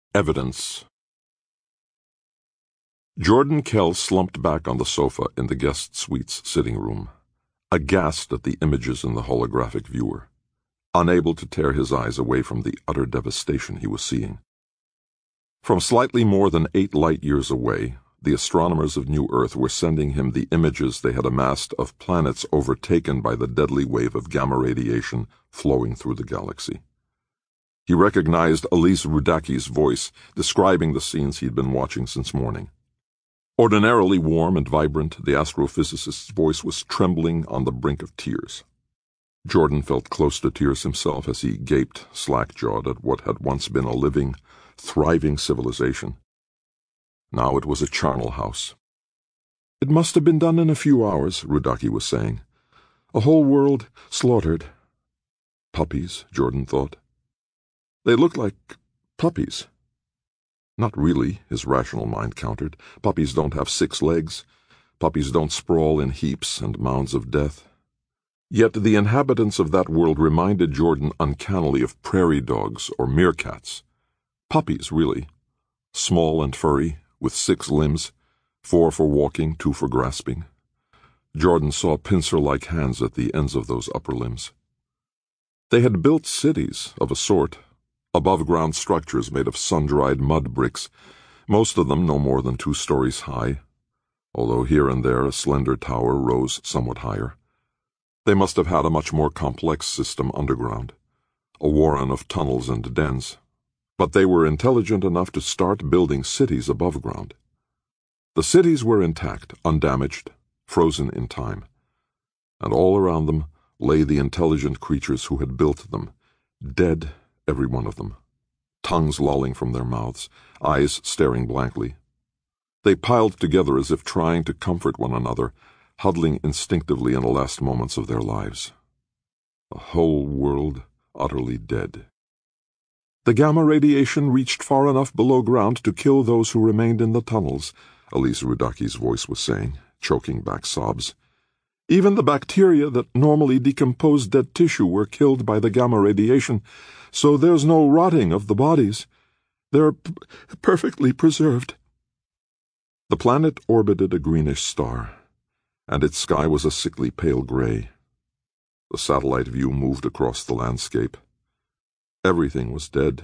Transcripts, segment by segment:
Evidence. Jordan Kell slumped back on the sofa in the guest suite's sitting room, aghast at the images in the holographic viewer, unable to tear his eyes away from the utter devastation he was seeing. From slightly more than 8 light-years away, the astronomers of New Earth were sending him the images they had amassed of planets overtaken by the deadly wave of gamma radiation flowing through the galaxy. He recognized Elise Rudaki's voice describing the scenes he'd been watching since morning. Ordinarily warm and vibrant, the astrophysicist's voice was trembling on the brink of tears. Jordan felt close to tears himself as he gaped, slack-jawed, at what had once been a living, thriving civilization. Now it was a charnel house. It must have been done in a few hours, Rudaki was saying. A whole world slaughtered. Puppies, Jordan thought. They looked like puppies. Not really, his rational mind countered. Puppies don't have 6 legs. Puppies don't sprawl in heaps and mounds of death. Yet the inhabitants of that world reminded Jordan uncannily of prairie dogs or meerkats. Puppies, really. Small and furry, with 6 limbs, 4 for walking, 2 for grasping. Jordan saw pincer-like hands at the ends of those upper limbs. They had built cities, of a sort, above-ground structures made of sun-dried mud bricks, most of them no more than 2 stories high, although here and there a slender tower rose somewhat higher. They must have had a much more complex system underground, a warren of tunnels and dens, but they were intelligent enough to start building cities above ground. The cities were intact, undamaged, frozen in time, and all around them lay the intelligent creatures who had built them, dead, every one of them, tongues lolling from their mouths, eyes staring blankly. They piled together as if trying to comfort one another, huddling instinctively in the last moments of their lives. A whole world utterly dead. The gamma radiation reached far enough below ground to kill those who remained in the tunnels, Elise Rudaki's voice was saying, choking back sobs. Even the bacteria that normally decompose dead tissue were killed by the gamma radiation, so there's no rotting of the bodies. They're perfectly preserved. The planet orbited a greenish star, and its sky was a sickly pale gray. The satellite view moved across the landscape. Everything was dead.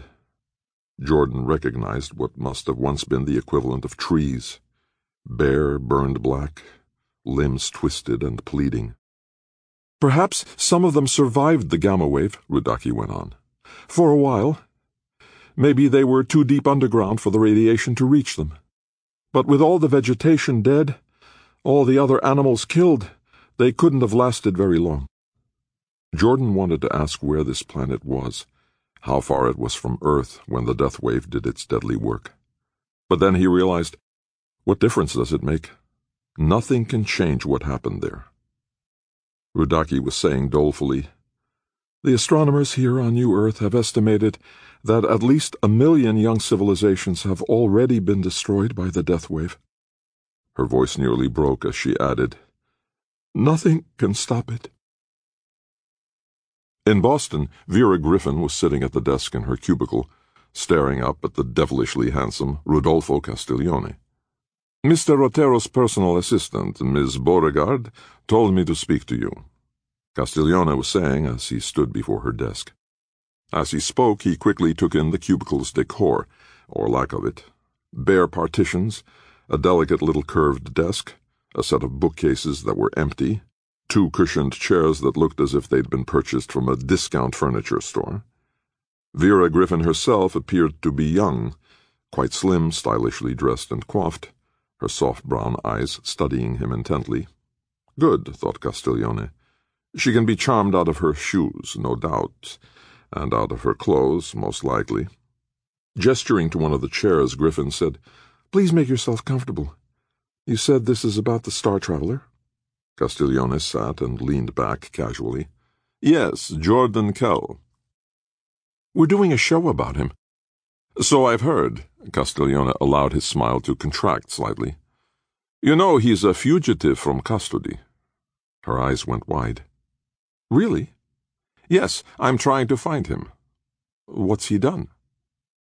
Jordan recognized what must have once been the equivalent of trees, bare, burned black, limbs twisted and pleading. Perhaps some of them survived the gamma wave, Rudaki went on. For a while. Maybe they were too deep underground for the radiation to reach them. But with all the vegetation dead, all the other animals killed, they couldn't have lasted very long. Jordan wanted to ask where this planet was, how far it was from Earth when the death wave did its deadly work. But then he realized, what difference does it make? Nothing can change what happened there. Rudaki was saying dolefully, the astronomers here on New Earth have estimated that at least 1 million young civilizations have already been destroyed by the death wave. Her voice nearly broke as she added, nothing can stop it. In Boston, Vera Griffin was sitting at the desk in her cubicle, staring up at the devilishly handsome Rodolfo Castiglione. Mr. Otero's personal assistant, Ms. Beauregard, told me to speak to you, Castiglione was saying as he stood before her desk. As he spoke, he quickly took in the cubicle's decor, or lack of it. Bare partitions, a delicate little curved desk, a set of bookcases that were empty, 2 cushioned chairs that looked as if they'd been purchased from a discount furniture store. Vera Griffin herself appeared to be young, quite slim, stylishly dressed and coiffed, her soft brown eyes studying him intently. Good, thought Castiglione. She can be charmed out of her shoes, no doubt, and out of her clothes, most likely. Gesturing to one of the chairs, Griffin said, Please make yourself comfortable. You said this is about the Star Traveler? Castiglione sat and leaned back casually. Yes, Jordan Kell. We're doing a show about him. So I've heard. Castiglione allowed his smile to contract slightly. You know he's a fugitive from custody. Her eyes went wide. Really? Yes, I'm trying to find him. What's he done?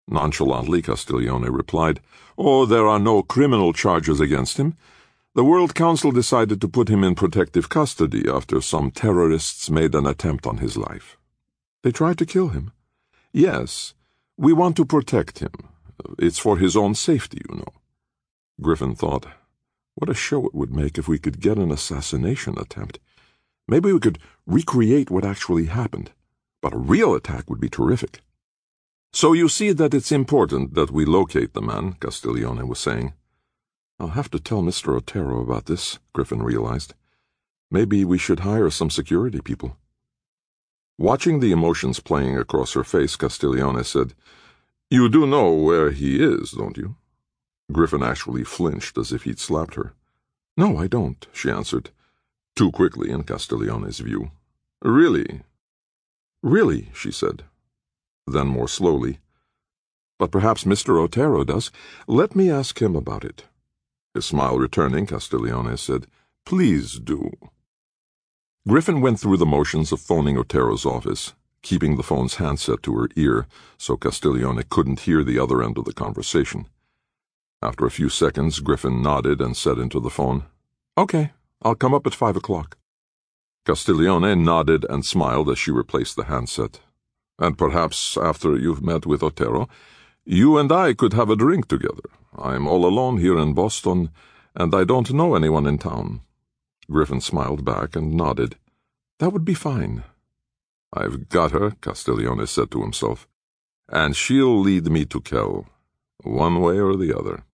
Nonchalantly, Castiglione replied, "Oh, there are no criminal charges against him. The World Council decided to put him in protective custody after some terrorists made an attempt on his life." "They tried to kill him?" "Yes. We want to protect him. It's for his own safety, you know." Griffin thought, what a show it would make if we could get an assassination attempt. Maybe we could recreate what actually happened, but a real attack would be terrific. "So you see that it's important that we locate the man," Castiglione was saying. "I'll have to tell Mr. Otero about this," Griffin realized. "Maybe we should hire some security people." Watching the emotions playing across her face, Castiglione said, "You do know where he is, don't you?" Griffin actually flinched as if he'd slapped her. "No, I don't," she answered, too quickly in Castiglione's view. "Really?" "Really," she said. Then more slowly, "But perhaps Mr. Otero does. Let me ask him about it." His smile returning, Castiglione said, "Please do." Griffin went through the motions of phoning Otero's office, keeping the phone's handset to her ear so Castiglione couldn't hear the other end of the conversation. After a few seconds, Griffin nodded and said into the phone, "Okay, I'll come up at 5 o'clock." Castiglione nodded and smiled as she replaced the handset. "And perhaps after you've met with Otero, you and I could have a drink together. I'm all alone here in Boston, and I don't know anyone in town." Griffin smiled back and nodded. "That would be fine." "I've got her," Castiglione said to himself, "and she'll lead me to Kell, one way or the other."